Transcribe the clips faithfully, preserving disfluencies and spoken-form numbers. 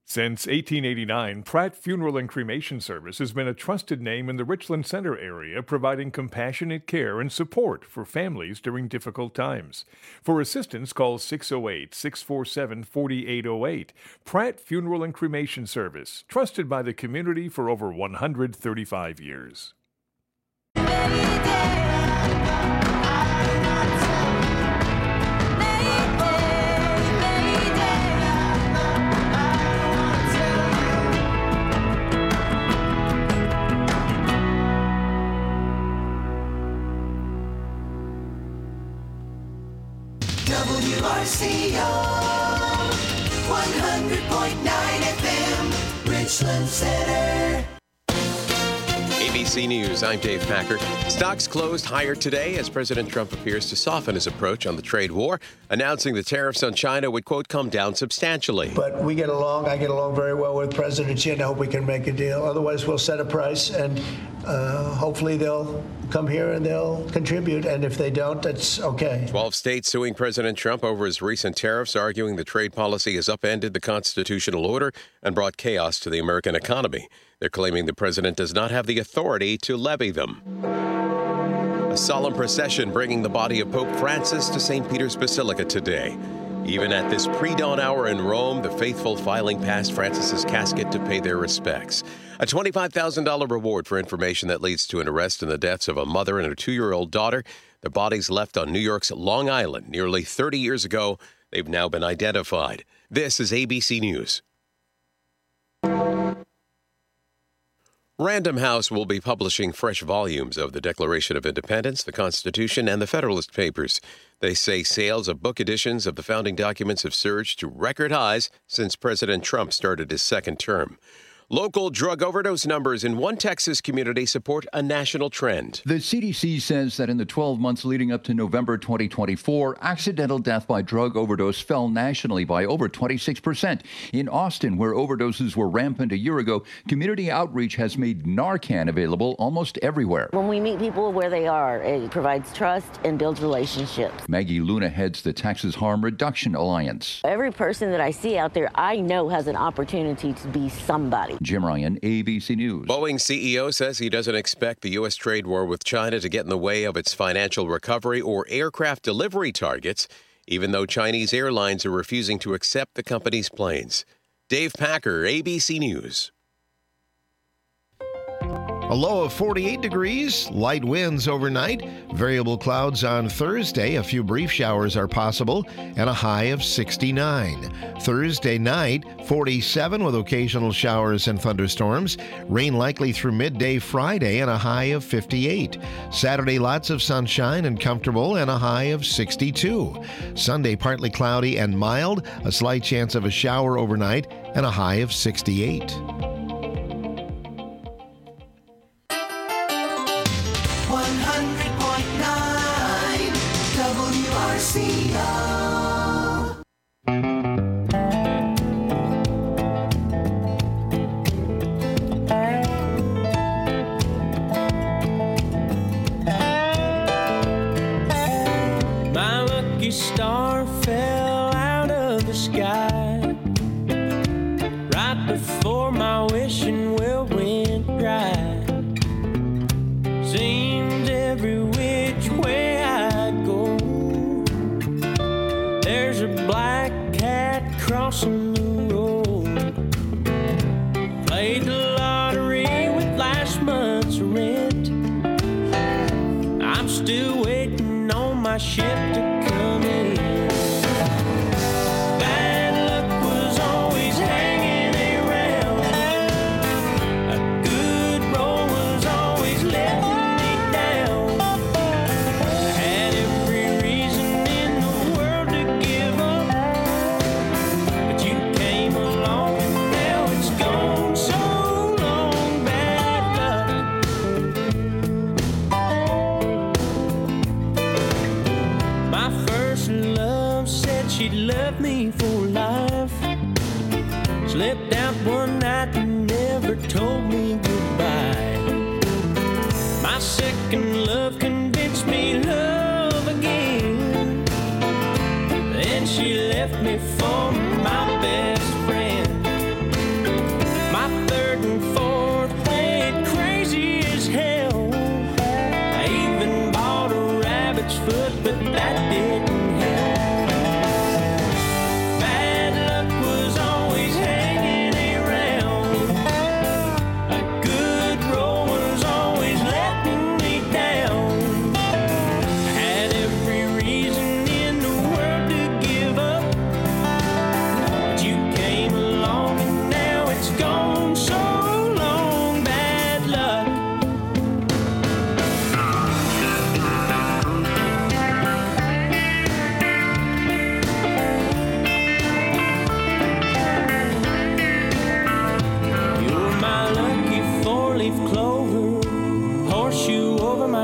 Since eighteen eighty-nine, Pratt Funeral and Cremation Service has been a trusted name in the Richland Center area, providing compassionate care and support for families during difficult times. For assistance, call six oh eight, six four seven, four eight oh eight. Pratt Funeral and Cremation Service, trusted by the community for over one hundred thirty-five years. W R C O one hundred point nine F M, Richland Center. A B C News, I'm Dave Packer. Stocks closed higher today as President Trump appears to soften his approach on the trade war, announcing the tariffs on China would, quote, come down substantially. But we get along. I get along very well with President Xi, and I hope we can make a deal. Otherwise, we'll set a price, and uh, hopefully they'll come here and they'll contribute. And if they don't, that's okay. Twelve states suing President Trump over his recent tariffs, arguing the trade policy has upended the constitutional order and brought chaos to the American economy. They're claiming the president does not have the authority to levy them. A solemn procession bringing the body of Pope Francis to Saint Peter's Basilica today. Even at this pre-dawn hour in Rome, the faithful filing past Francis's casket to pay their respects. A twenty-five thousand dollars reward for information that leads to an arrest in the deaths of a mother and her two-year-old daughter. The bodies left on New York's Long Island nearly thirty years ago. They've now been identified. This is A B C News. Random House will be publishing fresh volumes of the Declaration of Independence, the Constitution, and the Federalist Papers. They say sales of book editions of the founding documents have surged to record highs since President Trump started his second term. Local drug overdose numbers in one Texas community support a national trend. The C D C says that in the twelve months leading up to November twenty twenty-four, accidental death by drug overdose fell nationally by over twenty-six percent. In Austin, where overdoses were rampant a year ago, community outreach has made Narcan available almost everywhere. When we meet people where they are, it provides trust and builds relationships. Maggie Luna heads the Texas Harm Reduction Alliance. Every person that I see out there, I know has an opportunity to be somebody. Jim Ryan, A B C News. Boeing C E O says he doesn't expect the U S trade war with China to get in the way of its financial recovery or aircraft delivery targets, even though Chinese airlines are refusing to accept the company's planes. Dave Packer, A B C News. A low of forty-eight degrees, light winds overnight, variable clouds on Thursday, a few brief showers are possible, and a high of sixty-nine. Thursday night, forty-seven with occasional showers and thunderstorms, rain likely through midday Friday, and a high of fifty-eight. Saturday, lots of sunshine and comfortable, and a high of sixty-two. Sunday, partly cloudy and mild, a slight chance of a shower overnight, and a high of sixty-eight. one hundred point nine W R C O. My lucky star fell out of the sky right before my wishing well went dry. Seems every which way I go, there's a black cat crossing the road. Played the lottery with last month's rent. I'm still waiting on my ship to come in. Bad luck was always hanging around. A good roll was always letting me down. I had every reason in the world to give up, but you came along and now it's gone. So long, bad luck. My first love said she'd love me for life. Slipped out one night and never told me goodbye. My second love convinced me love again. Then she left me for my best friend.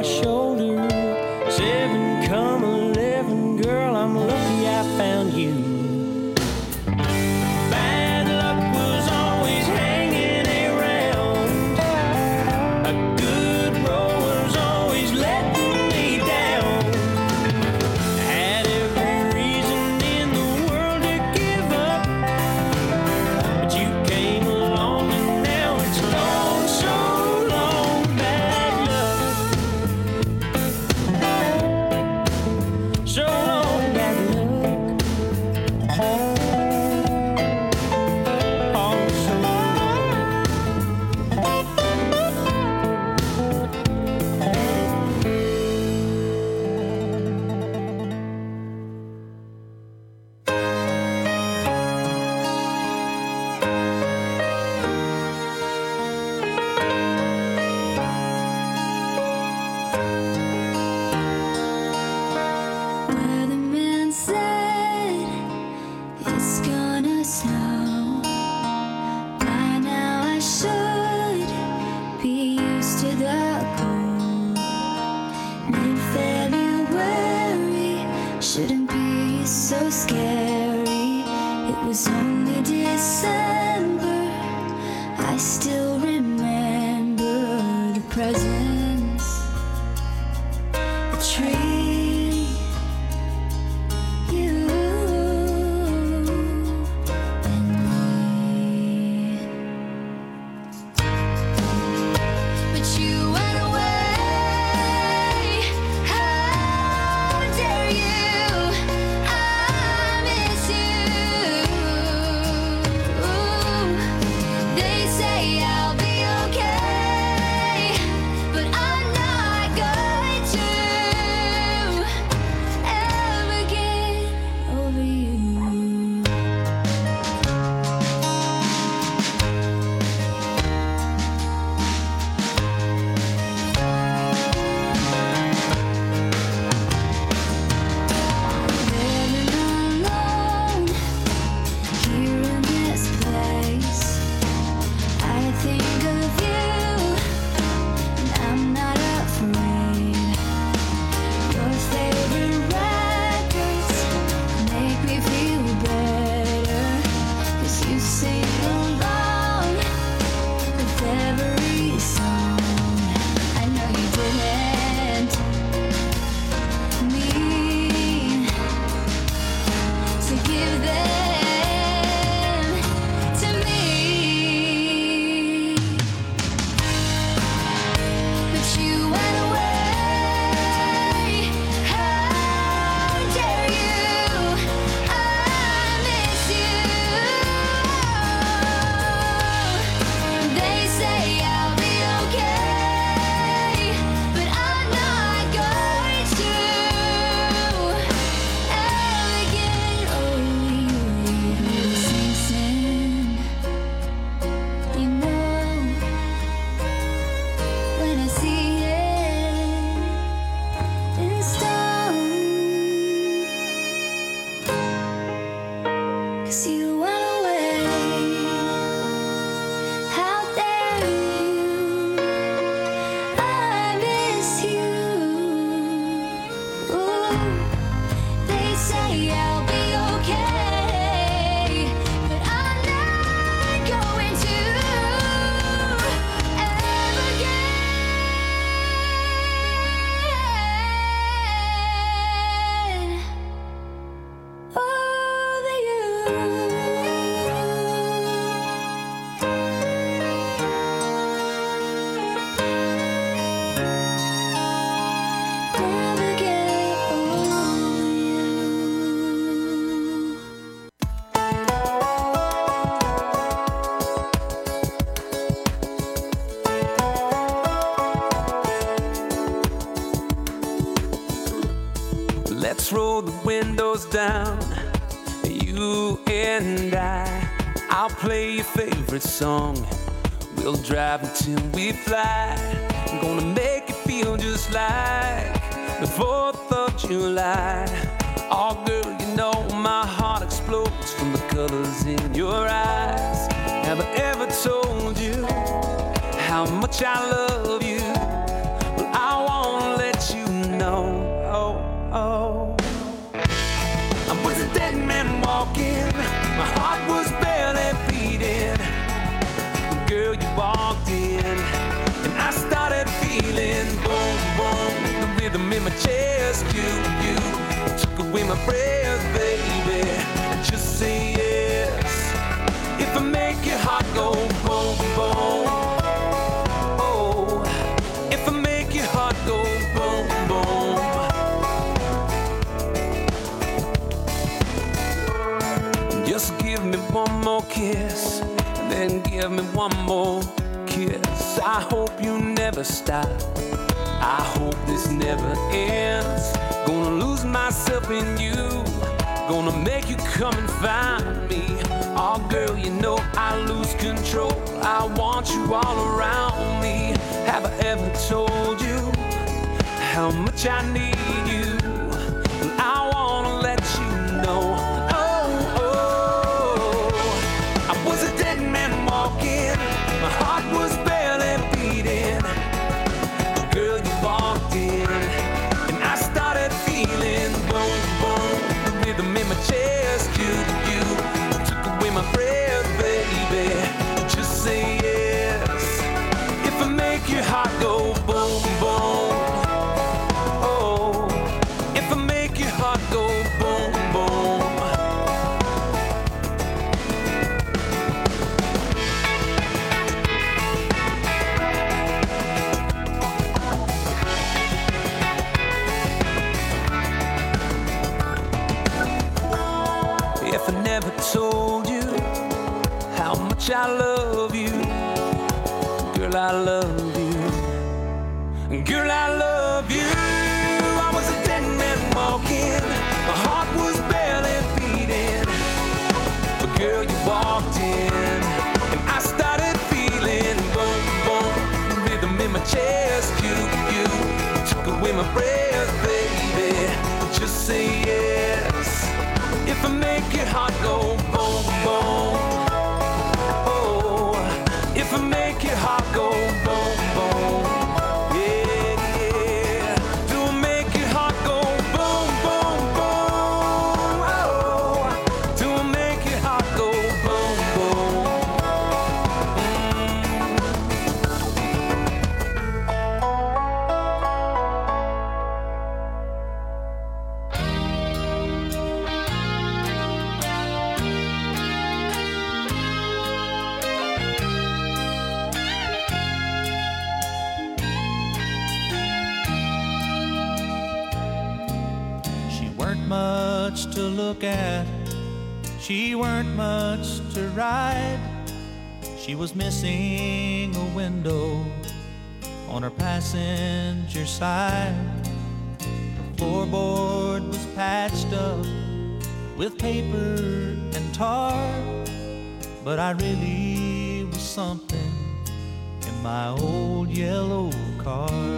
shoulder. Seven come eleven, girl, I'm lucky I found you. Bad luck was always hanging around. A good rower's always letting me down. Had every reason in the world to give up, but you came along and now it's long, so long, bad luck. So long, bad luck. Oh, so Weatherman said it's gonna snow. By now I should be used to the cold. Mid-February shouldn't be so scary. It was only December. I still remember the presents, the tree, you and me. But you went away. How dare you? I miss you. They say I'll be okay, but I'm not going to ever get over you. Living alone here in this place, I think of you and I'm not afraid. Your favorite records make me feel better, 'cause you sing along with every song. I know you didn't mean to give them to me, but you went away. How dare you? I miss you. They say I'll be okay, but I'm not going to ever get over you. Sing, sing, you know, when I see it in stone, 'cause you went away. How dare you? I miss you. Ooh, they say I'll be okay, but I'm not going to ever get over you. Never get over you. let's roll the windows down, you and I. I'll play your favorite song. We'll drive until we fly. I'm gonna make it feel just like the fourth of July. Oh, girl, you know my heart explodes from the colors in your eyes. Have I ever told you how much I love you? Well, I won't let my breath, baby. Just say yes. If I make your heart go boom, boom. Oh, if I make your heart go boom, boom. Just give me one more kiss, and then give me one more kiss. I hope you never stop. I hope this never ends. Gonna lose myself in you. Gonna make you come and find me. Oh, girl, you know I lose control. I want you all around me. Have I ever told you how much I need you? And I wanna let you know. Oh, oh, I was a dead man walking. My heart was barely beating. Girl, you walked in, and I started feeling boom, boom. The rhythm in my chest, you, you took away my breath, baby. Just say yes. If I make your heart go boom, boom. Oh, if I make your heart go boom, boom. If I never told you how much I love you, girl, I love you. Girl, I love you. I was a dead man walking. My heart was barely beating. But girl, you walked in, and I started feeling boom, boom. The rhythm in my chest, you, you took away my breath, baby. Just say yes. If I make your heart go boom, boom. Oh, if I make your heart go boom, boom. Yeah, yeah. Do I make your heart go boom, boom, boom? Oh, do I make your heart go boom, boom? She weren't much to look at, she weren't much to ride. She was missing a window on her passenger side. Her floorboard was patched up with paper and tar, but I really was something in my old yellow car.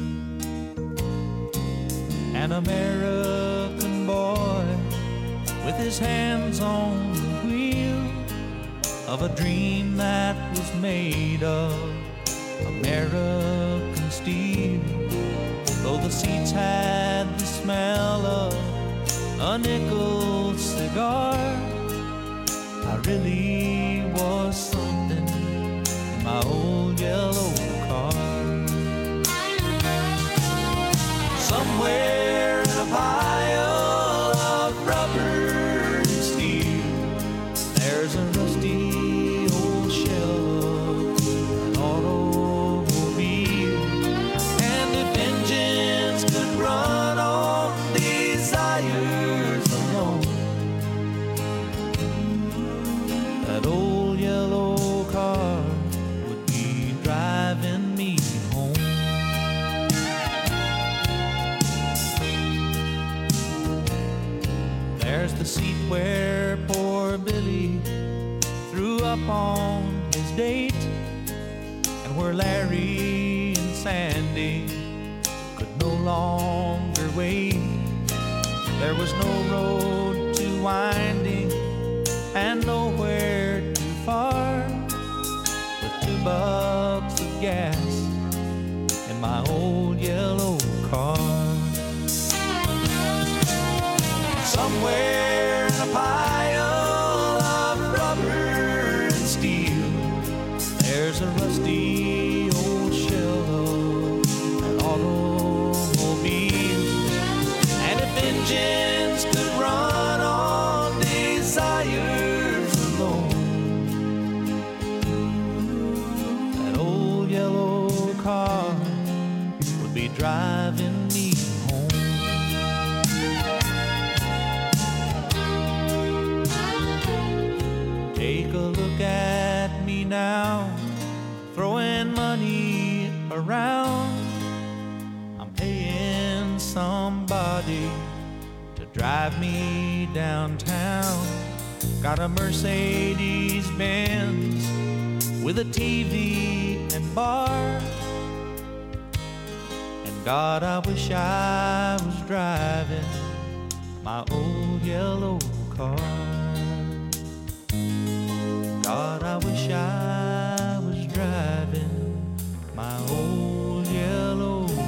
An American boy with his hands on the wheel of a dream that was made of American steel. Though the seats had the smell of a nickel cigar, I really was something in my old yellow car. Somewhere in a pile of rubber and steel, there's a rusty old shell of an automobile. And if engines could run on desires alone, that old yellow car would be driving me home. There's the seat where poor Billy threw up on his date, and where Larry and Sandy could no longer wait. There was no road too winding and nowhere too far, with two bucks of gas in my old yellow car. Somewhere in a pile of rubber and steel, there's a rusty old shell of an automobile. And if engines could driving me home. Take a look at me now, throwing money around. I'm paying somebody to drive me downtown. Got a Mercedes Benz with a T V and bar. And God, I wish I was driving my old yellow car. God, I wish I was driving my old yellow car.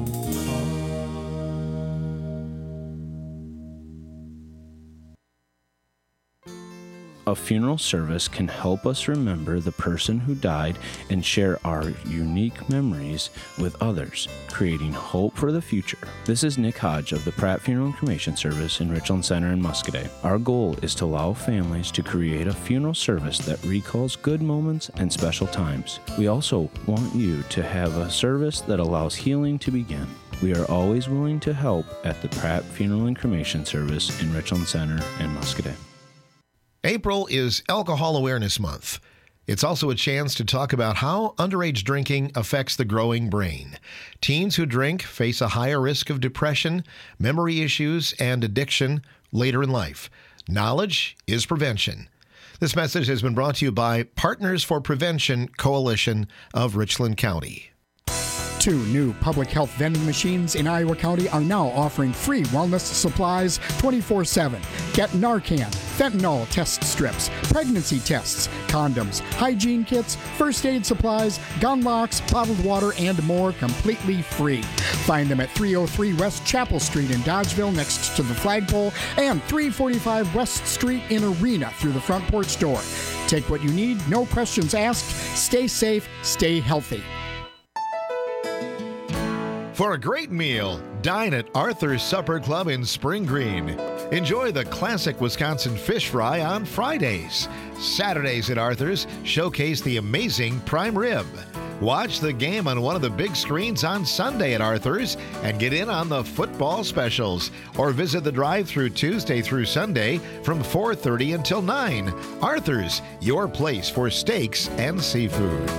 A funeral service can help us remember the person who died and share our unique memories with others, creating hope for the future. This is Nick Hodge of the Pratt Funeral and Cremation Service in Richland Center in Muscoda. Our goal is to allow families to create a funeral service that recalls good moments and special times. We also want you to have a service that allows healing to begin. We are always willing to help at the Pratt Funeral and Cremation Service in Richland Center in Muscoda. April is Alcohol Awareness Month. It's also a chance to talk about how underage drinking affects the growing brain. Teens who drink face a higher risk of depression, memory issues, and addiction later in life. Knowledge is prevention. This message has been brought to you by Partners for Prevention Coalition of Richland County. Two new public health vending machines in Iowa County are now offering free wellness supplies twenty-four seven. Get Narcan, fentanyl test strips, pregnancy tests, condoms, hygiene kits, first aid supplies, gun locks, bottled water, and more completely free. Find them at three oh three West Chapel Street in Dodgeville next to the flagpole and three forty-five West Street in Arena through the front porch door. Take what you need, no questions asked. Stay safe, stay healthy. For a great meal, dine at Arthur's Supper Club in Spring Green. Enjoy the classic Wisconsin fish fry on Fridays. Saturdays at Arthur's showcase the amazing prime rib. Watch the game on one of the big screens on Sunday at Arthur's and get in on the football specials. Or visit the drive-thru Tuesday through Sunday from four thirty until nine. Arthur's, your place for steaks and seafood.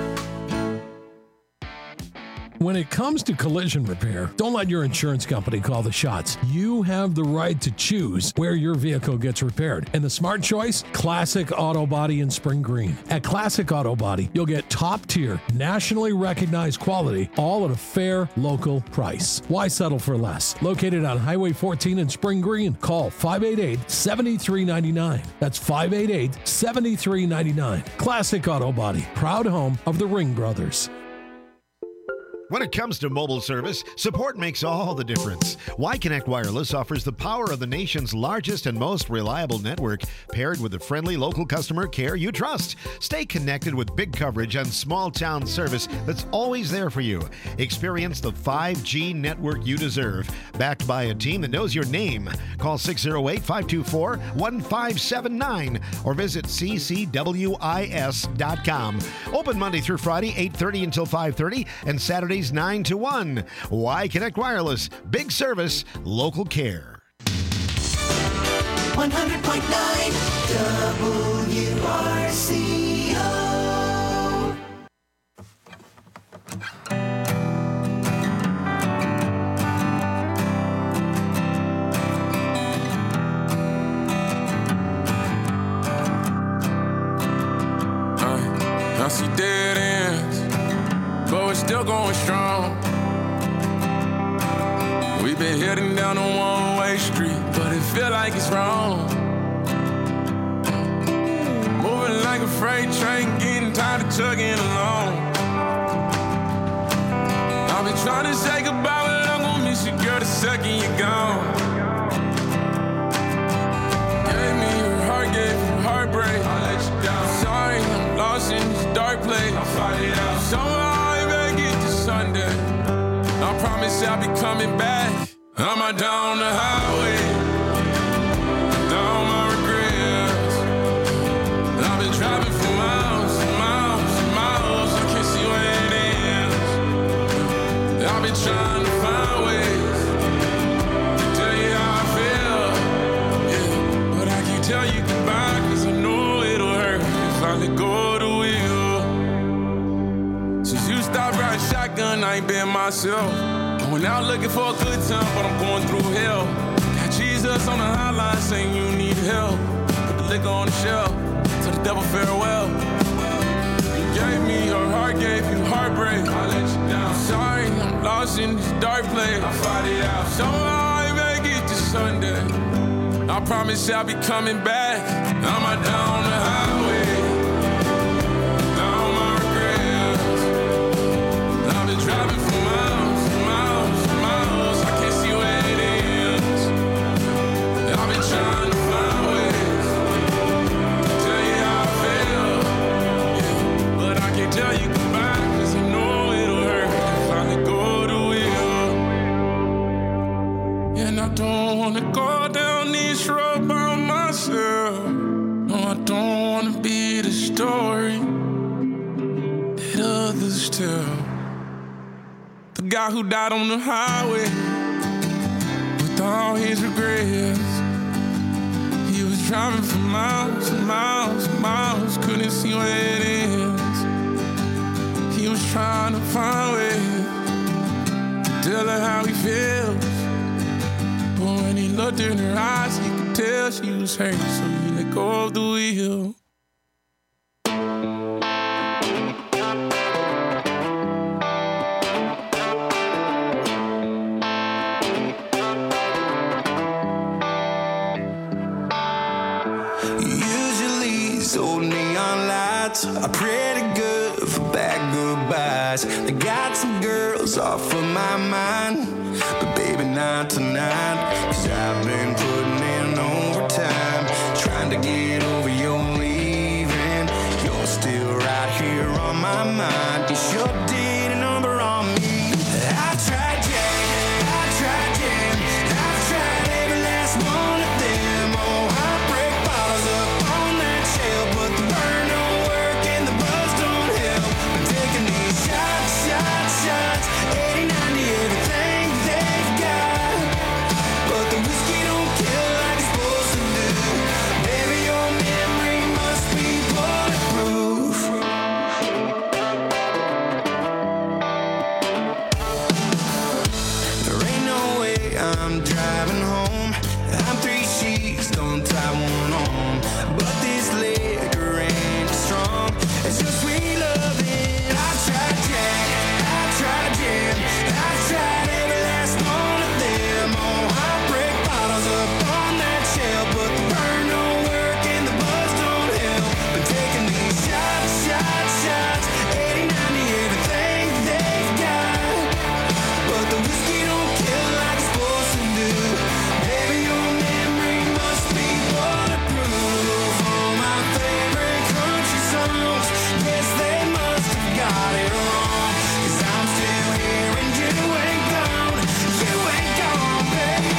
When it comes to collision repair, don't let your insurance company call the shots. You have the right to choose where your vehicle gets repaired. And the smart choice? Classic Auto Body in Spring Green. At Classic Auto Body, you'll get top-tier, nationally recognized quality, all at a fair local price. Why settle for less? Located on Highway fourteen in Spring Green. Call five eight eight, seven three nine nine. That's five eight eight, seven three nine nine. Classic Auto Body, proud home of the Ring Brothers. When it comes to mobile service, support makes all the difference. Y-Connect Wireless offers the power of the nation's largest and most reliable network, paired with the friendly local customer care you trust. Stay connected with big coverage and small town service that's always there for you. Experience the five G network you deserve, backed by a team that knows your name. Call six oh eight, five two four, one five seven nine or visit c c w i s dot com. Open Monday through Friday, eight thirty until five thirty, and Saturday nine to one. Y-Connect Wireless. Big service, local care. one hundred point nine W R C O. Uh, I see dead ends, but we're still going strong. We've been heading down a one-way street, but it feel like it's wrong. Moving like a freight train, getting tired of chugging along. I've been trying to say goodbye, but I'm gonna miss you, girl, the second you're gone. Gave me your heart, gave you heartbreak. I let you down. Sorry, I'm lost in this dark place. I'll fight it out. Somehow Sunday. I promise I'll be coming back. I'm out down the highway, down my regrets. I've been driving for miles and miles and miles. I can't see where it ends. I've been trying to find finally go to wheel. Since you stopped riding shotgun, I ain't been myself. I went out looking for a good time, but I'm going through hell. Got Jesus on the hotline saying you need help. Put the liquor on the shelf, tell the devil farewell. You gave me your heart, gave you heartbreak. I let you down. Sorry, I'm lost in this dark place. I fight it out. Somehow I make it to Sunday. I promise I'll be coming back. I'm out down the highway. Down my regrets. I've been driving for miles, miles, miles. I can't see where it ends. I've been trying to find ways to tell you how I feel. Yeah. But I can't tell you goodbye, cause I know it'll hurt if I let go the wheel. And I don't wanna go down this road by myself. No, I don't wanna be the story that others tell. The guy who died on the highway with all his regrets. He was driving for miles and miles and miles, couldn't see where it ends. He was trying to find ways to tell her how he feels. But when he looked in her eyes, he could tell she was hurt, so he let go of the wheel. Usually, so neon lights are pretty good for bad goodbyes. They got some girls off of my mind, but baby, not tonight. Cause I've been putting in overtime, trying to get over your leaving. You're still right here on my mind. You sure did a number on me. I've tried, yeah, I've tried, yeah. I've tried every last one of them. Oh, I break bottles up on that shelf, but the burn don't work and the buzz don't help. I'm taking these shots, shots, shots, eighty, ninety, everything they've got. But the whiskey don't kill like it's supposed to do. Baby, your memory must be bulletproof. There ain't no way I'm driving home. I'm three sheets, don't tie one on. But this liquor ain't strong. It's just sweet loving. I've tried Jack, I've tried Jim, I've tried every last one of them. Oh, I break bottles up on that shelf, but the burn don't work and the buzz don't help. But taking these shots, shots, shots, eighty, ninety, everything they've got. But the whiskey don't kill like it's supposed to do. Baby, your memory must be bulletproof. All my favorite country songs, yes, they must have got it wrong. Cause I'm still here and you ain't gone. You ain't gone, baby.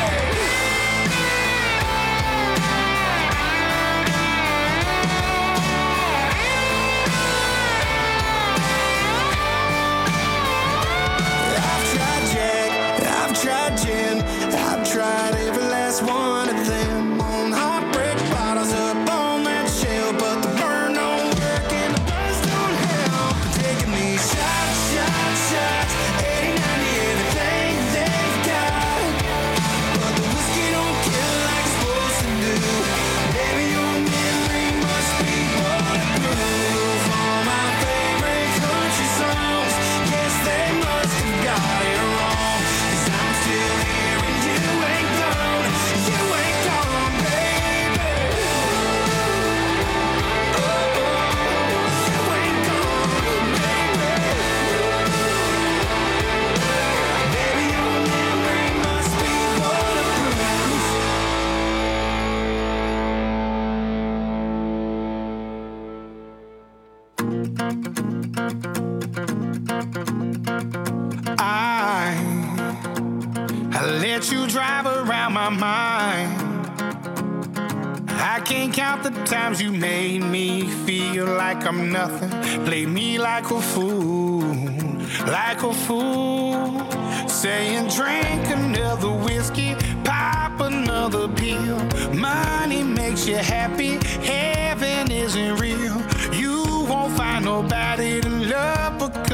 I've tried Jack, I've tried Gin, I've tried every last one of them. On heartbreak bottles up on that shelf, but the burn don't work and the buzz don't help. Taking these shots, shots, shots, eighty, ninety, everything they've got. But the whiskey don't kill like it's supposed to do. Baby, your memory must be bulletproof. All my favorite country songs, yes, they must have got it wrong. Cause I'm still here and you ain't gone. You ain't gone, baby. Oh, you ain't gone, baby. Baby, your memory must be bulletproof. I, I let you drive around my mind. I can't count the times you made me feel like I'm nothing. Play me like a fool, like a fool. Saying drink another whiskey, pop another pill. Money makes you happy, heaven isn't real.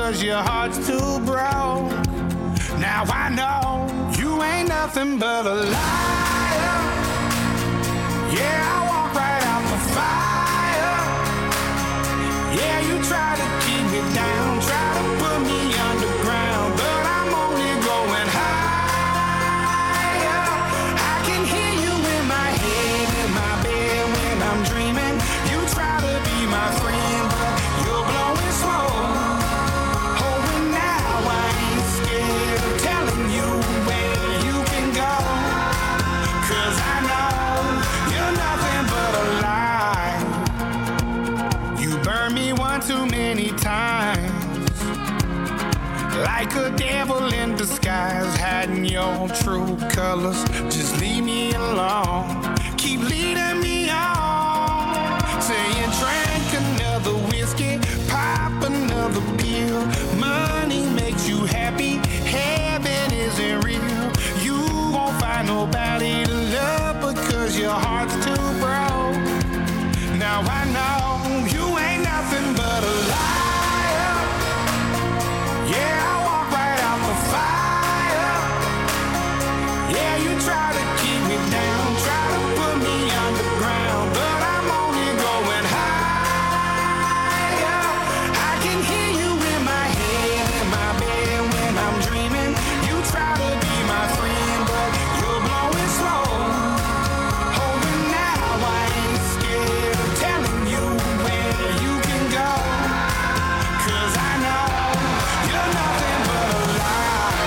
because your heart's too broke. Now I know you ain't nothing but a liar. Yeah, I walk right out the fire. Yeah, you try to keep me down, try to put me underground, but I'm only going higher. I can hear you in my head, in my bed when I'm dreaming. You try to be my friend, but you're blowing smoke. Oh, and now I ain't scared of telling you where you can go, 'cause I know you're nothing but a lie. You burned me one too many times, like a devil in disguise, hiding your true colors. Just leave me alone, keep leading me on, saying drink another whiskey, pop another pill. Money makes you happy, heaven isn't real. You won't find nobody to love because your heart's too broke. Now I know you ain't nothing but a liar. Yeah, I walk right out the fire. Yeah, you try to keep me down, try to put me underground, but I'm only going higher. I can hear you in my head, in my bed when I'm dreaming. You try to be my friend, but you're blowing smoke. Oh, and now I ain't scared of telling you where you can go, 'cause I know you're nothing but a lie.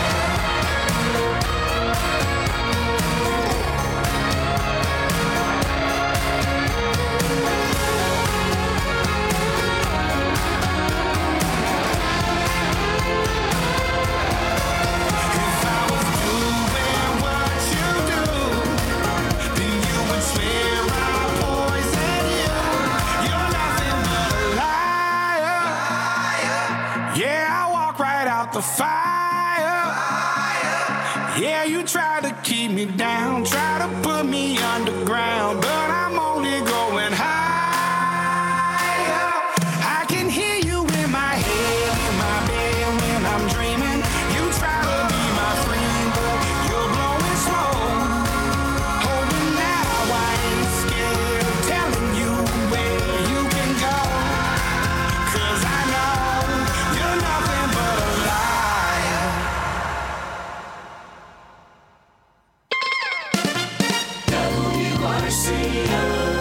If I was doing what you do, then you would swear I poisoned you. You're nothing but a liar. Yeah, I walk right out the fire. Yeah, you try to keep me down, try to put me underground, but I'm only going higher. I can hear you in my head, in my bed when I'm dreaming. You try to be my friend, but you're blowing smoke. Oh, and now I ain't scared of telling you where you can go, 'cause I know you're nothing but a liar. W R C O.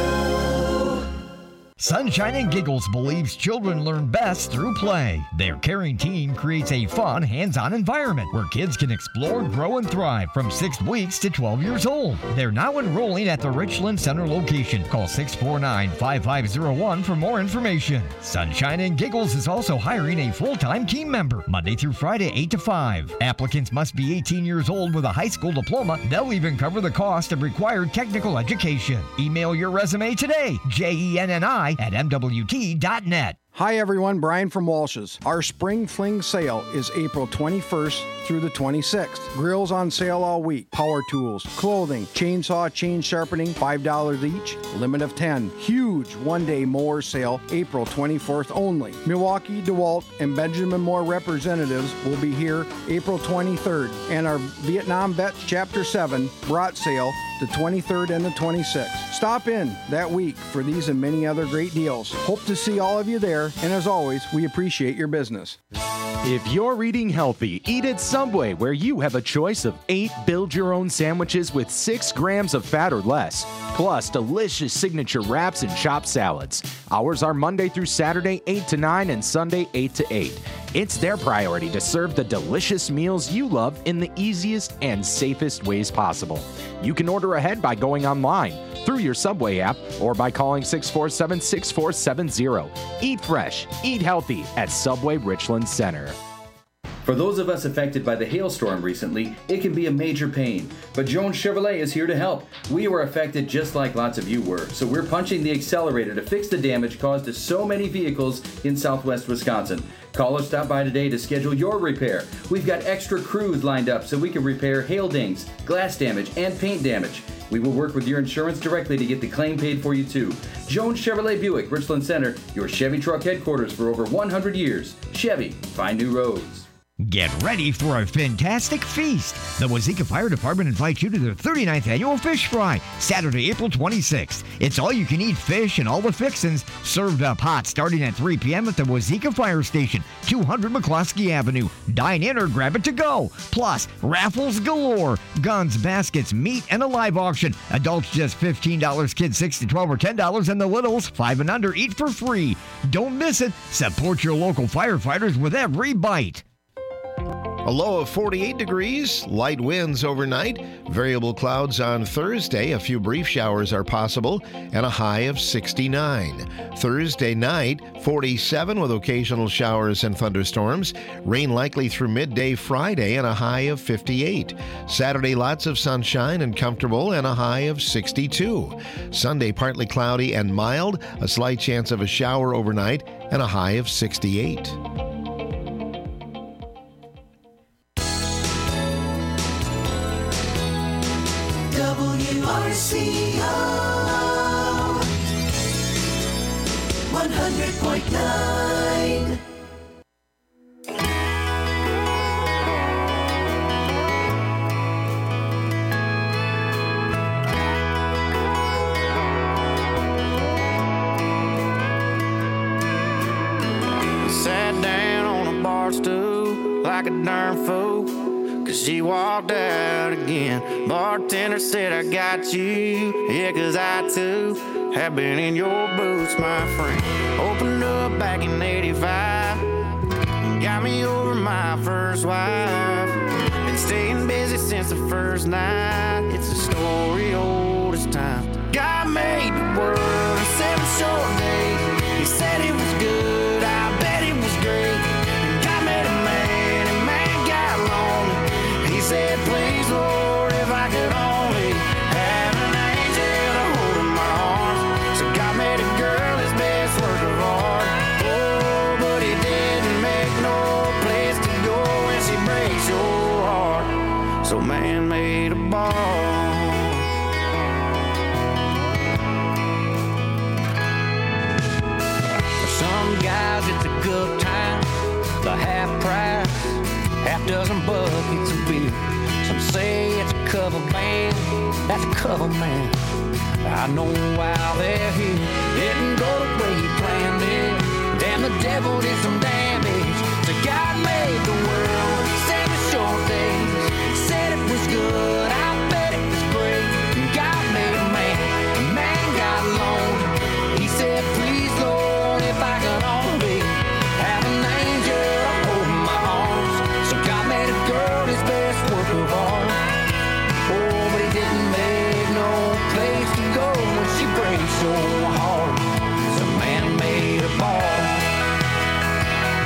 Sunshine and Giggles believes children learn best through play. Their caring team creates a fun, hands-on environment where kids can explore, grow, and thrive from six weeks to twelve years old. They're now enrolling at the Richland Center location. Call six four nine, five five zero one for more information. Sunshine and Giggles is also hiring a full-time team member, Monday through Friday, eight to five. Applicants must be eighteen years old with a high school diploma. They'll even cover the cost of required technical education. Email your resume today, J E N N I at M W T dot net. Hi everyone, Brian from Walsh's. Our Spring Fling sale is April twenty-first through the twenty-sixth. Grills on sale all week. Power tools, clothing, chainsaw, chain sharpening, five dollars each. Limit of ten. Huge one-day mower sale, April twenty-fourth only. Milwaukee, DeWalt, and Benjamin Moore representatives will be here April twenty-third. And our Vietnam Vets Chapter seven brat sale, the twenty-third and the twenty-sixth. Stop in that week for these and many other great deals. Hope to see all of you there, and as always, we appreciate your business. If you're eating healthy, eat at Subway, where you have a choice of eight build-your-own sandwiches with six grams of fat or less, plus delicious signature wraps and chopped salads. Hours are Monday through Saturday, eight to nine, and Sunday, eight to eight. It's their priority to serve the delicious meals you love in the easiest and safest ways possible. You can order ahead by going online, through your Subway app, or by calling six four seven, six four seven zero. Eat fresh, eat healthy at Subway Richland Center. For those of us affected by the hailstorm recently, it can be a major pain. But Jones Chevrolet is here to help. We were affected just like lots of you were, so we're punching the accelerator to fix the damage caused to so many vehicles in southwest Wisconsin. Call or stop by today to schedule your repair. We've got extra crews lined up so we can repair hail dings, glass damage, and paint damage. We will work with your insurance directly to get the claim paid for you too. Jones Chevrolet Buick, Richland Center, your Chevy truck headquarters for over one hundred years. Chevy, find new roads. Get ready for a fantastic feast. The Wazeeka Fire Department invites you to their thirty-ninth annual Fish Fry, Saturday, April twenty-sixth. It's all-you-can-eat fish and all the fixins, served up hot starting at three p.m. at the Wazeeka Fire Station, two hundred McCloskey Avenue. Dine in or grab it to go. Plus, raffles galore, guns, baskets, meat, and a live auction. Adults just fifteen dollars, kids six to twelve or ten dollars, and the littles, five and under, eat for free. Don't miss it. Support your local firefighters with every bite. A low of forty-eight degrees, light winds overnight, variable clouds on Thursday, a few brief showers are possible, and a high of sixty-nine. Thursday night, forty-seven with occasional showers and thunderstorms, rain likely through midday Friday, and a high of fifty-eight. Saturday, lots of sunshine and comfortable, and a high of sixty-two. Sunday, partly cloudy and mild, a slight chance of a shower overnight, and a high of sixty-eight. W R C O one hundred point nine. Sat down on a bar stool like a darn fool, 'cause she walked out again. Bartender said, I got you, yeah, 'cause I too have been in your boots, my friend. Opened up back in eighty-five, got me over my first wife. Been staying busy since the first night, it's a story old as time. God made the world in seven short days, he said it was good, I bet it was great. And God made a man, and man got lonely. He said, please, Lord, if I could only have an angel to hold in my arms. So God made a girl his best work of art. Oh, but he didn't make no place to go when she breaks your heart. So man made a ball. For some guys it's a good time, the half price, half dozen buckets of beer. Some say it's a cover band, that's a cover man. I know why they're here. Didn't go the way you planned it. Damn, the devil did some damage. So God made the world seven short days. Said it was good, I bet it was great. And God made a man, a man got lonely. He said, please, Lord, if I could only have an angel to hold in my arms. So God made a girl his best work of art. Oh, but he didn't make no place to go when she breaks your heart. So man made a ball.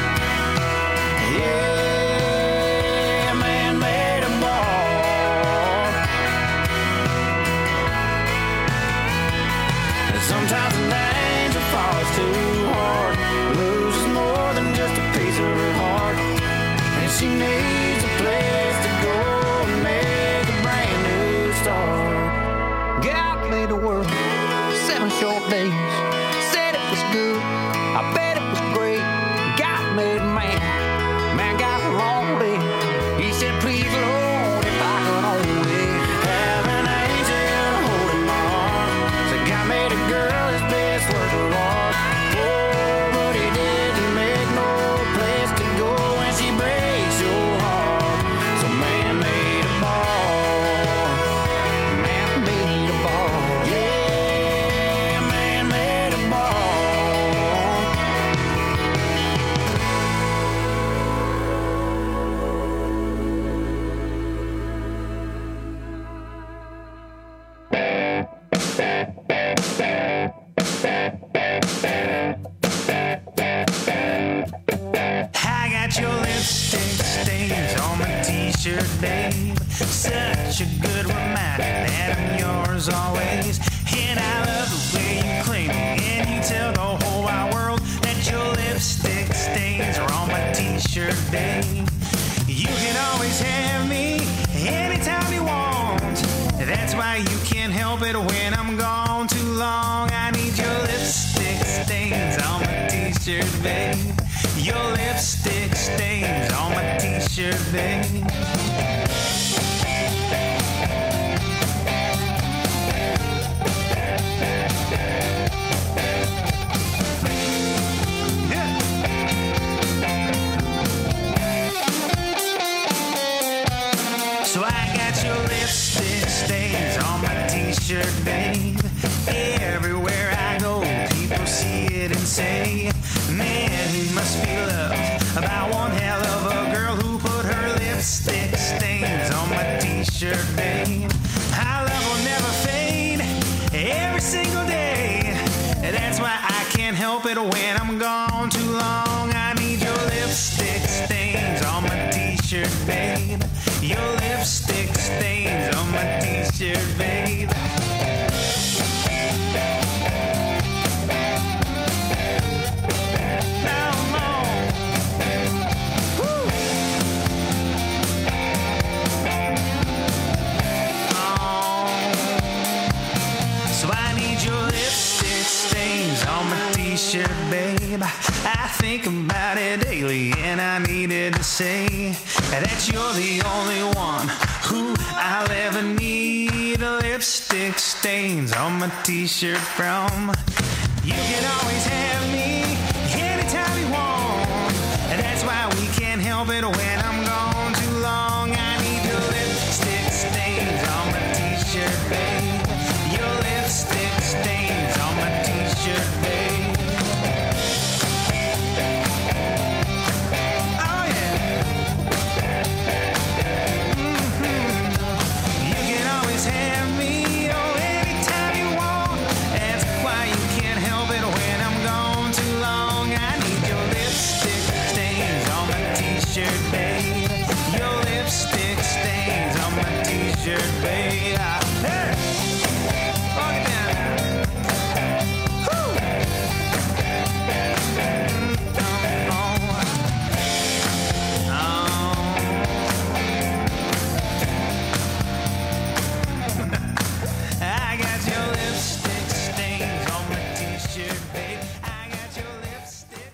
babe. Such a good reminder that I'm yours always. And I love the way you claim me, and you tell the whole wide world that your lipstick stains are on my t-shirt, babe. You can always have me anytime you want. That's why you can't help it when I'm gone too long. I need your lipstick stains on my t-shirt, babe. Your lipstick stains on my t-shirt, babe. So I got your lipstick stains on my t-shirt, babe. Everywhere I go, people see it and say, man, he must be loved by one hell of a girl who put her lipstick stains on my t-shirt, babe. Our love will never fade every single day. That's why I can't help it when I'm gone too long. I need your lipstick stains on my t-shirt, babe. Your lipstick stains on my t-shirt, babe. T-shirt, babe. I think about it daily, and I needed to say that you're the only one who I'll ever need a lipstick stains on my t-shirt from. You can always have me anytime you want. That's why we can't help it when I'm gone too long. I need your lipstick stains on my t-shirt, babe. Your lipstick stains on my t-shirt, babe. T-shirt, babe. Hey! Walk it down. Woo! Oh, oh. I got your lipstick stains on my t-shirt, babe. I got your lipstick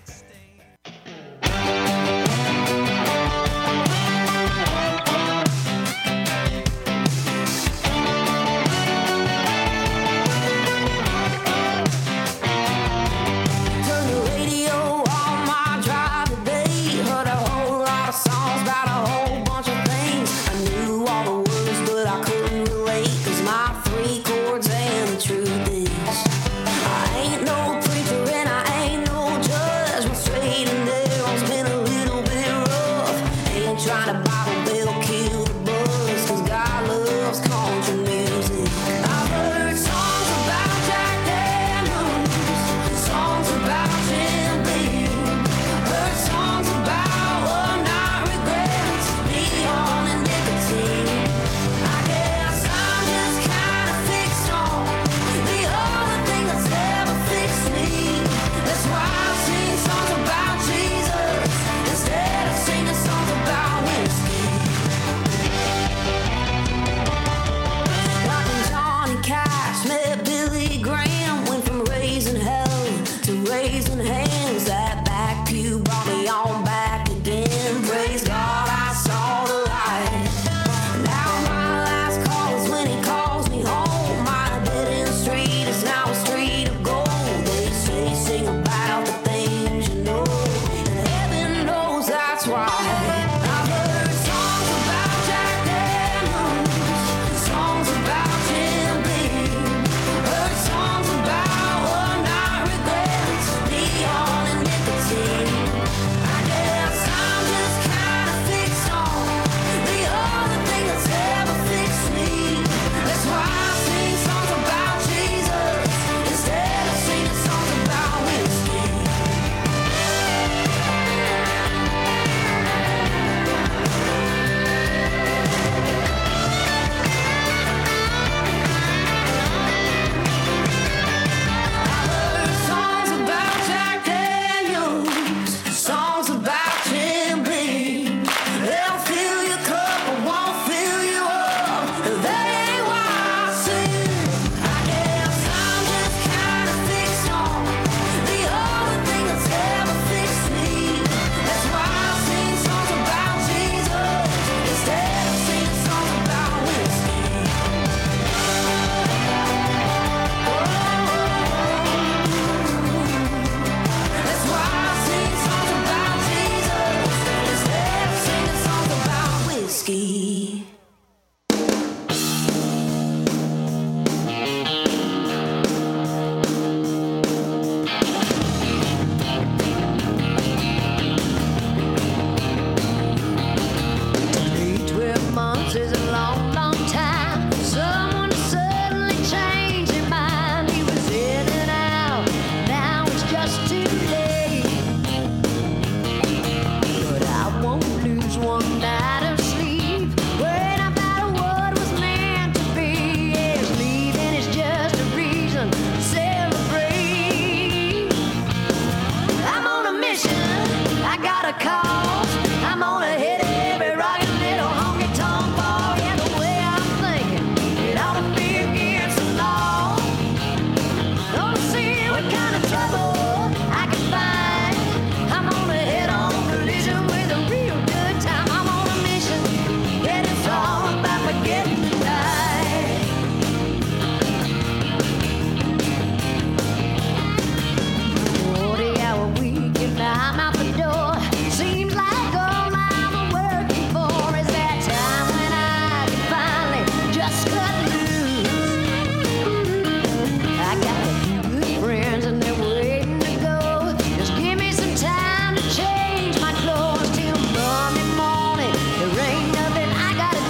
got a cause. I'm gonna hit every rockin' little honky tonk bar. And the way I'm thinking, it ought to be against the law. Gonna see what kind of trouble I can find. I'm gonna head on collision with a real good time. I'm on a mission, and it's all about forgetting the night. forty hour week and I'm out the door. Seems like all I'm working for is that time when I can finally just cut loose. I got a few good friends and they're waiting to go. Just give me some time to change my clothes till Monday morning. There ain't nothing I gotta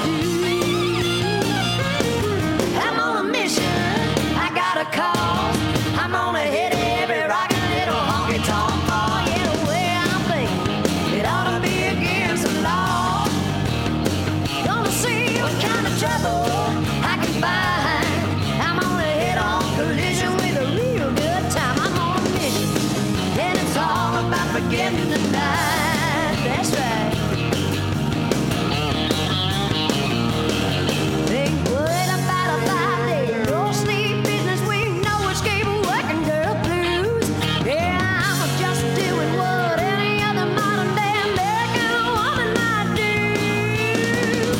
do. I'm on a mission, I got a cause. I'm gonna hit every rockin' little honky tonk bar. Yeah, the way I'm thinking, it ought to be against the law. Gonna see what kind of trouble I can find. I'm gonna hit on collision with a real good time. I'm on a mission, and it's all about forgetting the night. That's right. Ain't worried about a five-day no sleep business. We no escape working girl blues. Yeah, I'm just doing what any other modern day American woman might do.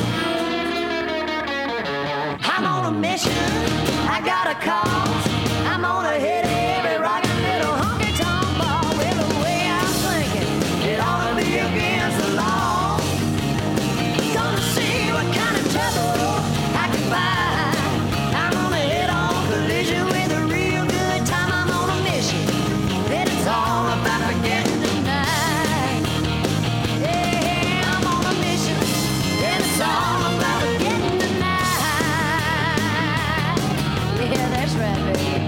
I'm on a mission, I got a cause. I'm gonna hit every rockin' little honky tonk bar. Well, the way I'm thinking, it ought to be against the law. Gonna see what kind of trouble I can find. I'm gonna hit on collision with a real good time. I'm on a mission, and it's all about forgetting the night. Yeah, I'm on a mission, and it's all about forgetting the night. Yeah, that's right, baby.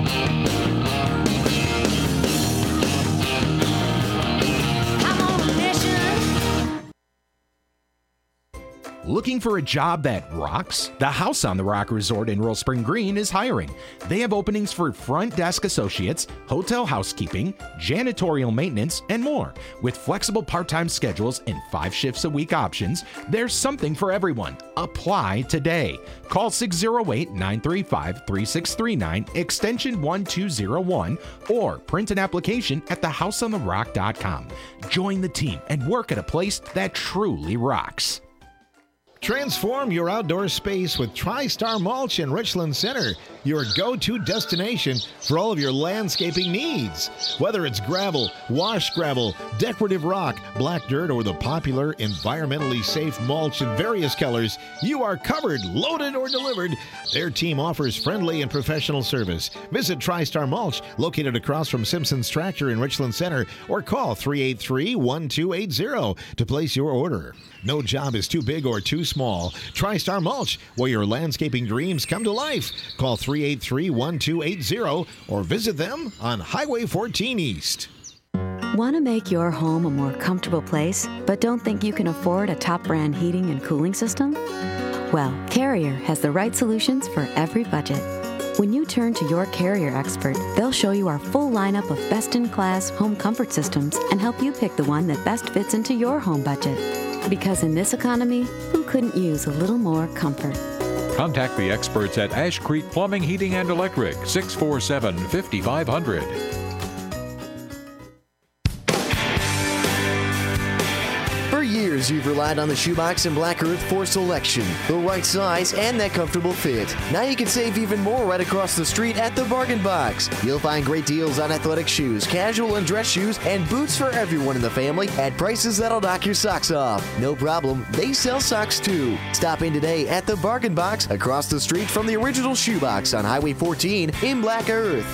I'm on a mission. Looking for a job that rocks? The House on the Rock Resort in Royal Spring Green is hiring. They have openings for front desk associates, hotel housekeeping, janitorial maintenance, and more. With flexible part-time schedules and five shifts a week options, there's something for everyone. Apply today. Call six oh eight, nine three five, three six three nine, extension one two oh one, or print an application at the house on the rock dot com. Join the team and work at a place that truly rocks. Transform your outdoor space with TriStar Mulch in Richland Center, your go-to destination for all of your landscaping needs. Whether it's gravel, wash gravel, decorative rock, black dirt, or the popular environmentally safe mulch in various colors, you are covered, loaded, or delivered. Their team offers friendly and professional service. Visit TriStar Mulch, located across from Simpson's Tractor in Richland Center, or call three eight three, one two eight zero to place your order. No job is too big or too small. TriStar Mulch, where your landscaping dreams come to life. Call three eight three, one two eight zero or visit them on Highway fourteen East. Want to make your home a more comfortable place, but don't think you can afford a top brand heating and cooling system? Well, Carrier has the right solutions for every budget. When you turn to your Carrier expert, they'll show you our full lineup of best-in-class home comfort systems and help you pick the one that best fits into your home budget. Because in this economy, who couldn't use a little more comfort? Contact the experts at Ash Creek Plumbing, Heating, and Electric, six four seven, five five zero zero. For years, you've relied on the Shoebox and Black Earth for selection, the right size, and that comfortable fit. Now you can save even more right across the street at the Bargain Box. You'll find great deals on athletic shoes, casual and dress shoes, and boots for everyone in the family at prices that'll knock your socks off. No problem, they sell socks too. Stop in today at the Bargain Box across the street from the original Shoebox on Highway fourteen in Black Earth.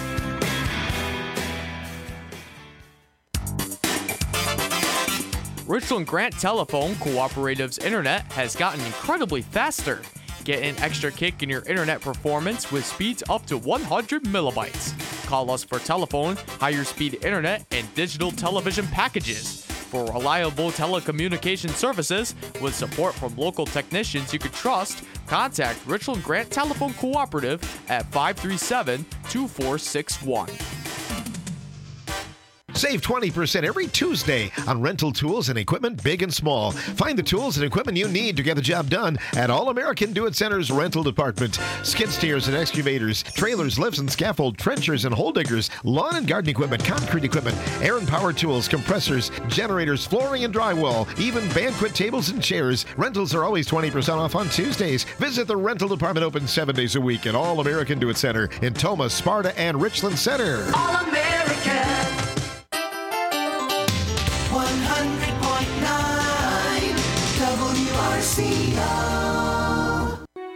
Richland Grant Telephone Cooperative's internet has gotten incredibly faster. Get an extra kick in your internet performance with speeds up to one hundred millibytes. Call us for telephone, higher speed internet, and digital television packages. For reliable telecommunication services with support from local technicians you can trust, contact Richland Grant Telephone Cooperative at five three seven, two four six one. Save twenty percent every Tuesday on rental tools and equipment, big and small. Find the tools and equipment you need to get the job done at All American Do It Center's rental department. Skid steers and excavators, trailers, lifts and scaffold, trenchers and hole diggers, lawn and garden equipment, concrete equipment, air and power tools, compressors, generators, flooring and drywall, even banquet tables and chairs. Rentals are always twenty percent off on Tuesdays. Visit the rental department open seven days a week at All American Do It Center in Toma, Sparta, and Richland Center. All American. one hundred point nine W R C O.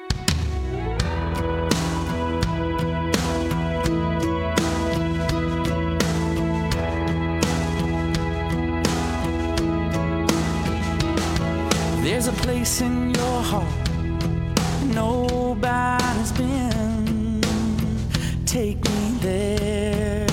There's a place in your heart nobody's been. Take me there.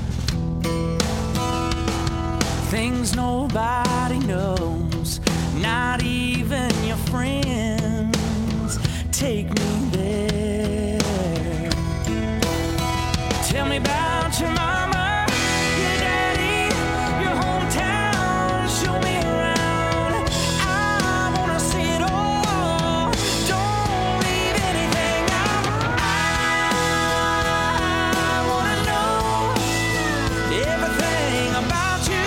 Things nobody knows, not even your friends. Take me there. Tell me about your mama, your daddy, your hometown. Show me around. I wanna see it all. Don't leave anything out. I wanna know everything about you.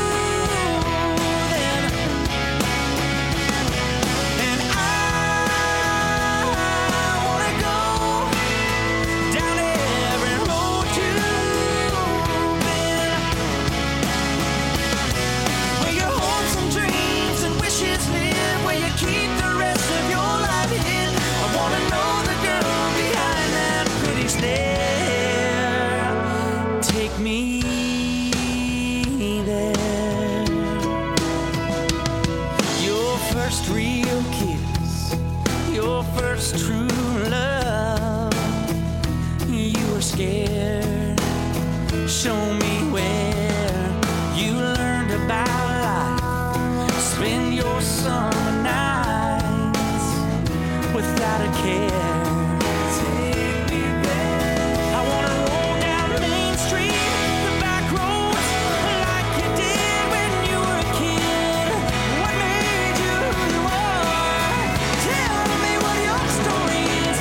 True love, you were scared. Show me where you learned about life. Spend your summer nights without a care. Take me there. I wanna roll down Main Street, the back roads, like you did when you were a kid. What made you who you are? Tell me what your story is.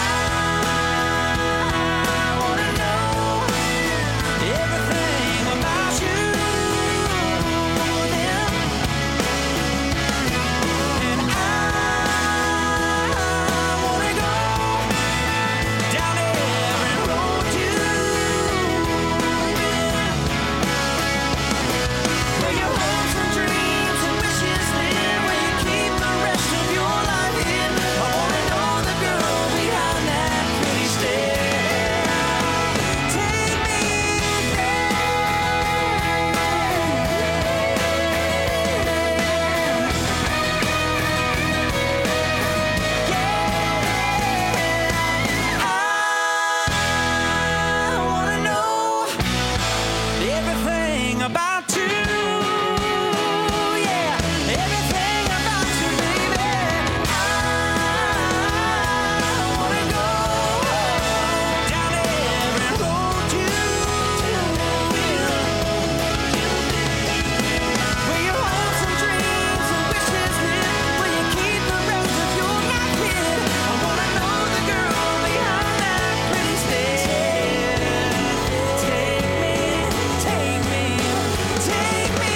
I wanna know everything about you. Then, and I wanna go down every road you've been, where your hopes and dreams and wishes live, where you keep the rest of your life in. I wanna know the girl behind that pretty stare. Take me I wanna know everything about you. Yeah, everything about you, baby. I wanna go down every road you've been, where your hopes and dreams and wishes live, where you keep the rest of your life hid. I wanna know the girl behind that pretty stare. Take me, take me, take me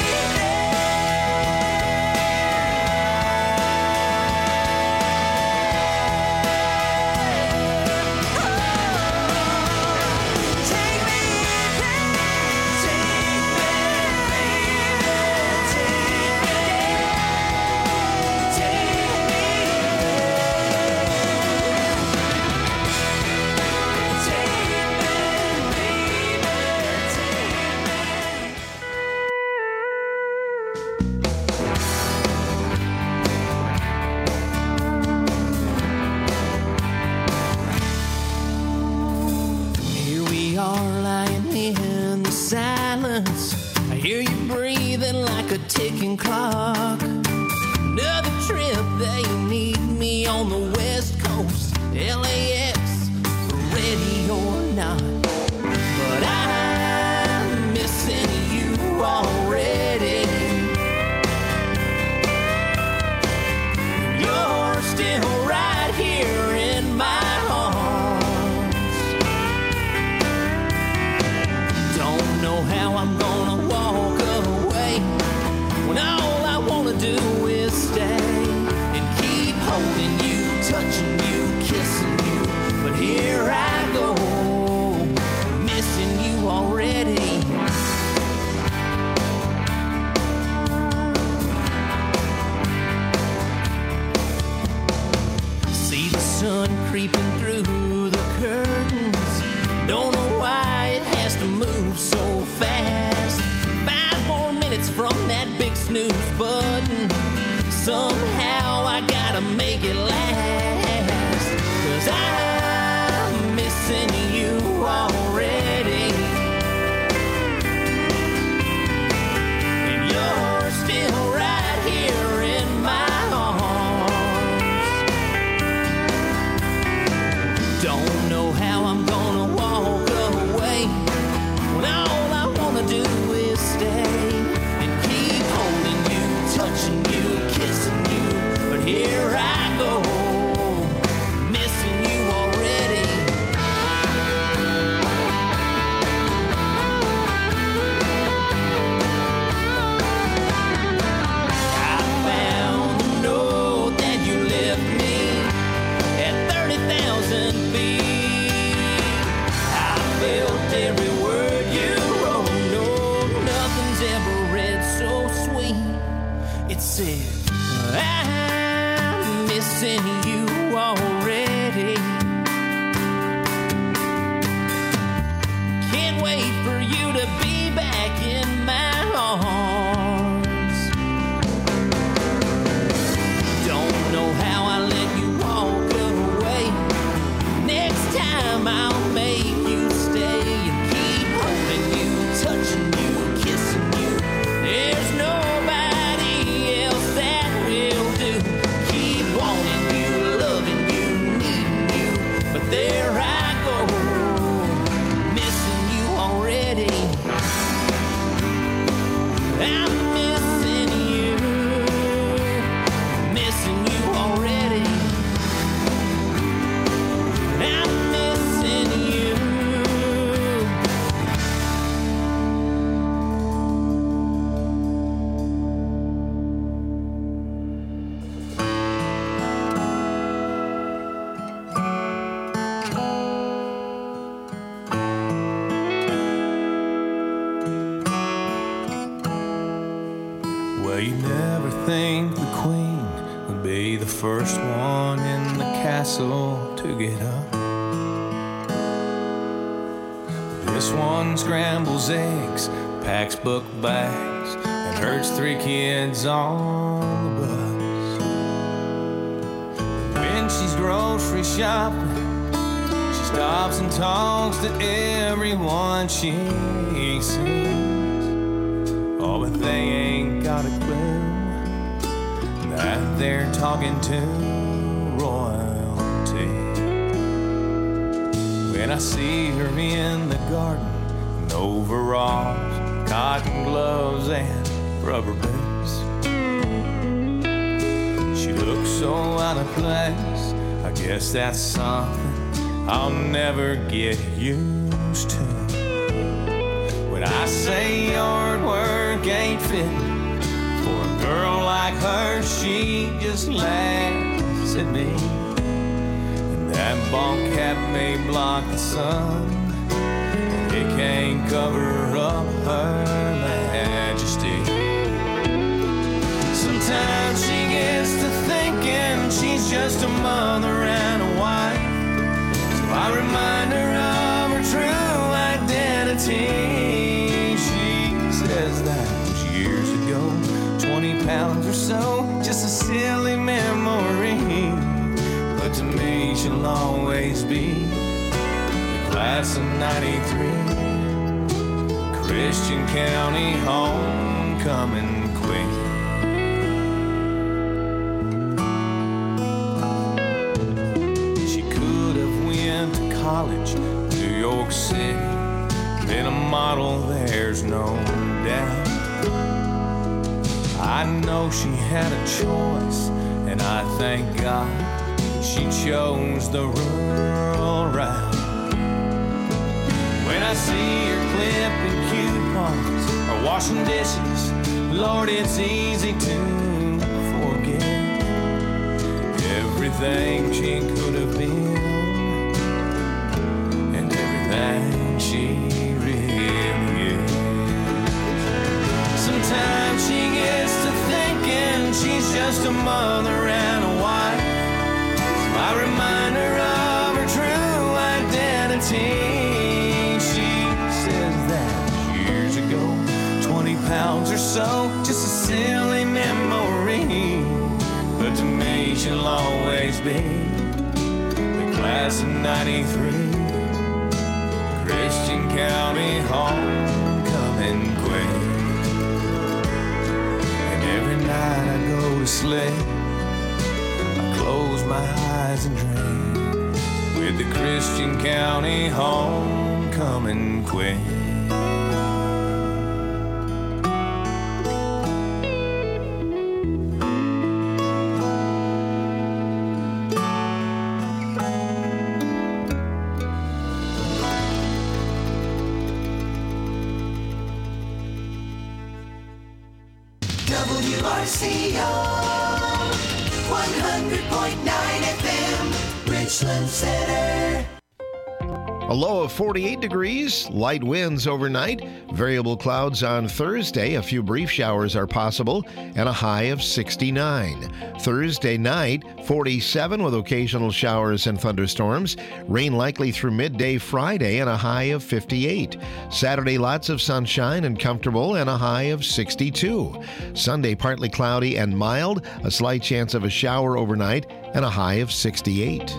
Here we are lying in the silence. I hear you breathing like a ticking clock. Another trip, they need me on the West Coast. L A X, ready or not. But I'm missing snooze button. Somehow I gotta make it last, 'cause I'm missing you already. And you're still right here in my arms. Don't know how I'm gonna walk away when all I wanna do is stay and keep holding you, touching you, kissing you. But here I go, missing you already. I found the note that you left me at thirty thousand feet. I felt every word you wrote. No, nothing's ever read so sweet. It said, I'm missing you already. Can't wait for you to be back in my arms. Don't know how I let you walk away. Next time I'll make you stay and keep holding you, touching you, kissing you. There's nobody else that will do. Keep wanting you, loving you, needing you. But there I go, missing you already. I'm missing you, missing you already. I'm missing you. Well, you never think the queen would be the first one in the castle to get up. This one scrambles eggs, packs book bags, and herds three kids on the bus. When she's grocery shopping, she stops and talks to everyone she sees. Oh, but they ain't got a clue that they're talking to royalty. When I see her in the garden in overalls, cotton gloves, and rubber boots, she looks so out of place. I guess that's something I'll never get used to. When I say yard work ain't fit for a girl like her, she just laughs at me. And that ball cap may block the sun, and it can't cover up her majesty. Sometimes she gets to thinking she's just a mother and a wife, so I remind her of her true identity. Says that was years ago, twenty pounds or so, just a silly memory. But to me, she'll always be the class of ninety-three, Christian County homecoming queen. She could have went to college, New York City, been a model, there's no doubt. I know she had a choice, and I thank God she chose the rural route. When I see her clipping coupons or washing dishes, Lord, it's easy to forget everything she could have been and everything she Sometimes she gets to thinking she's just a mother and a wife, so I remind her of her true identity. She says that years ago, twenty pounds or so, so, just a silly memory. But to me she'll always be the class of ninety-three, Christian County homecoming queen. And every night I go to sleep, I close my eyes and dream with the Christian County homecoming queen. W R C O one hundred point nine F M, Richland Center. A low of forty-eight degrees, light winds overnight, variable clouds on Thursday, a few brief showers are possible, and a high of sixty-nine. Thursday night, forty-seven with occasional showers and thunderstorms, rain likely through midday Friday, and a high of fifty-eight. Saturday, lots of sunshine and comfortable, and a high of sixty-two. Sunday, partly cloudy and mild, a slight chance of a shower overnight, and a high of sixty-eight.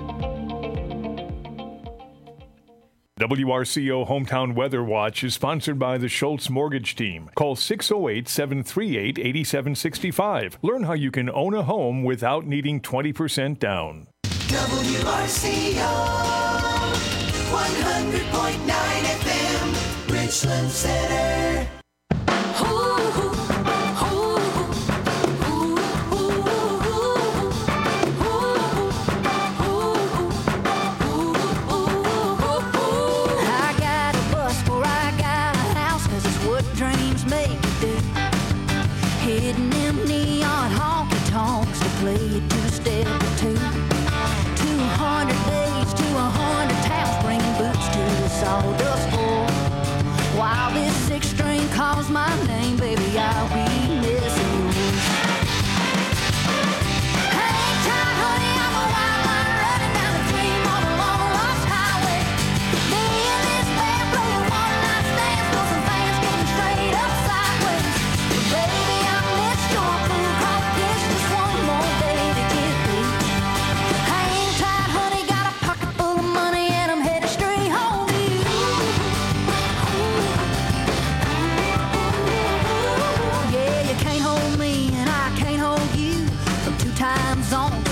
W R C O Hometown Weather Watch is sponsored by the Schultz Mortgage Team. Call six oh eight, seven three eight, eight seven six five. Learn how you can own a home without needing twenty percent down. W R C O one hundred point nine F M, Richland Center. I got a bus or I got a house, 'cause it's what dreams make you do. Hitting them neon honky tonks to play it two-step or two. Two hundred days to a hundred towns, bringing boots to the sawdust floor. While this six-string calls my name, baby, I'll be missing you. Hang tight, honey, I'm a wild line running down the dream on a long lost highway. Me and this band blowing one night stands, till some fans getting straight up sideways. But baby, I missed your food competition, just one more day to get beat. Hang tight, honey, got a pocket full of money and I'm headed straight home to you. Yeah, you can't hold me and I can't hold you from two time zones.